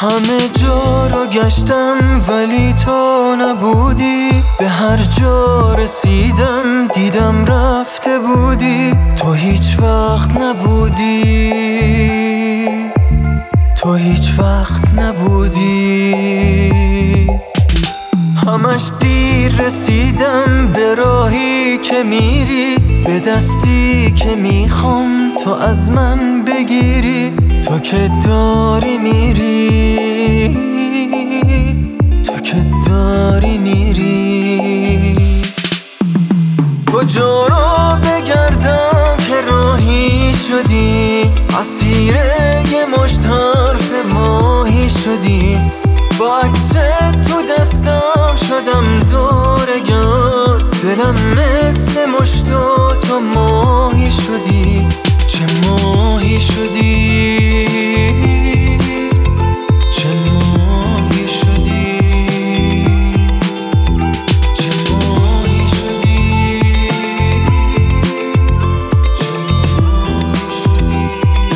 همه جا رو گشتم ولی تو نبودی، به هر جا رسیدم دیدم رفته بودی. تو هیچ وقت نبودی، تو هیچ وقت نبودی. همش دیر رسیدم به راهی که میری، به دستی که میخوام تو از من بگیری. تو که داری میری، تو که داری میری. کجا رو بگردم که راهی شدی، اسیر یه مشت حرف واهی شدی. با عکس تو دستم شدم دورگر، دلم مثل مشت و تو ماهی شدی. چه ماهی شدی، چه ماهی شدی، چه ماهی شدی، چه ماهی شدی.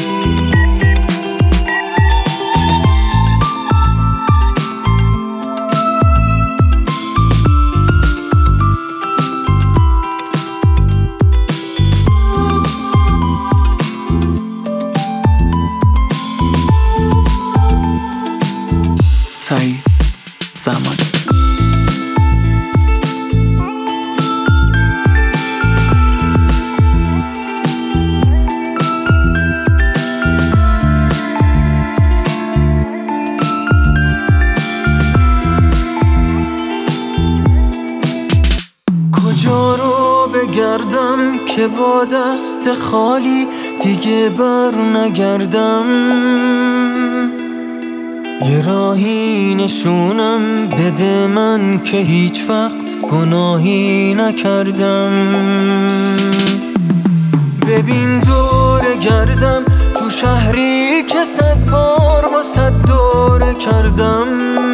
سعید زمانی. کجا رو بگردم که با دست خالی دیگه بر نگردم. یه راهی نشونم بده من که هیچ وقت گناهی نکردم. ببین دور گردم تو شهری که 100 بار با 100 دوره کردم.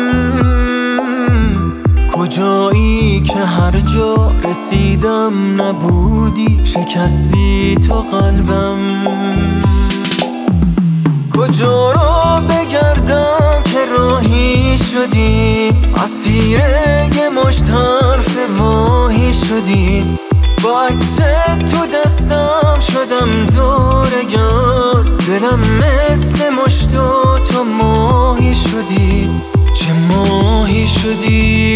کجایی که هر جا رسیدم نبودی، شکست بی تو قلبم. کجا رو بگردم که راهی شدی، اسیر یه مشت حرف واهی شدی. با عکس تو دستم شدم دورگر، دلم مثل مشت و تو ماهی شدی. چه ماهی شدی،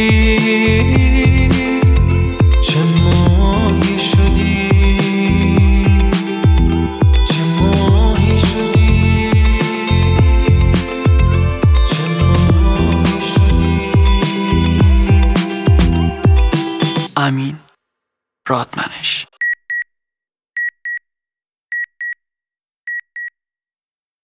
چه ماهی شدی، چه ماهی شدی، چه ماهی شدی. امین رادمنش.